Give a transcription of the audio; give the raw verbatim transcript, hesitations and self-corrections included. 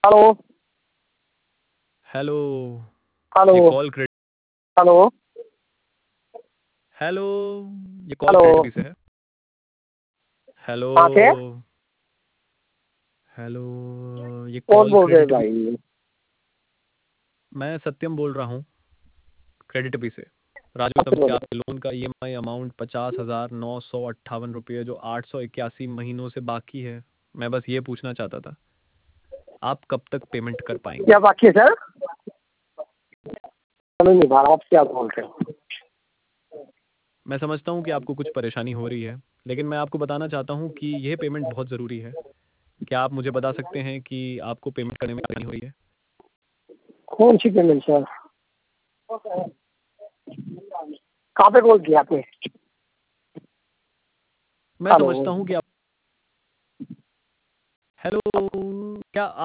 Hello hello, hello ये call credit hello hello, ये call hello credit से है। हेलो कहाँ से हेलो, ये कौन कॉल बोल रहे हैं क्रेडिट भी भाई? मैं सत्यम बोल रहा हूँ, क्रेडिट भी से। राजू कहाँ से समझ के बोल आपके लोन का ईएमआई अमाउंट पचास हजार नौ सौ अट्ठावन रुपये जो आठ सौ इक्यासी महीनों से बाकी है। मैं बस ये पूछना चाहता था, आप कब तक पेमेंट कर रहे हैं? पाएंगे? क्या बाकी है सर? समझ नहीं पा रहा आप क्या बोल रहे हो। मैं समझता हूँ कि आपको कुछ परेशानी हो रही है, लेकिन मैं आपको बताना चाहता हूँ कि यह पेमेंट बहुत ज़रूरी है। क्या आप मुझे बता सकते हैं कि आपको पेमेंट करने में परेशानी हो रही है? कौन सी पेमेंट सर? कहाँ पे कॉल किया आपने? मैं हेलो समझता हूँ कि आप हेलो, क्या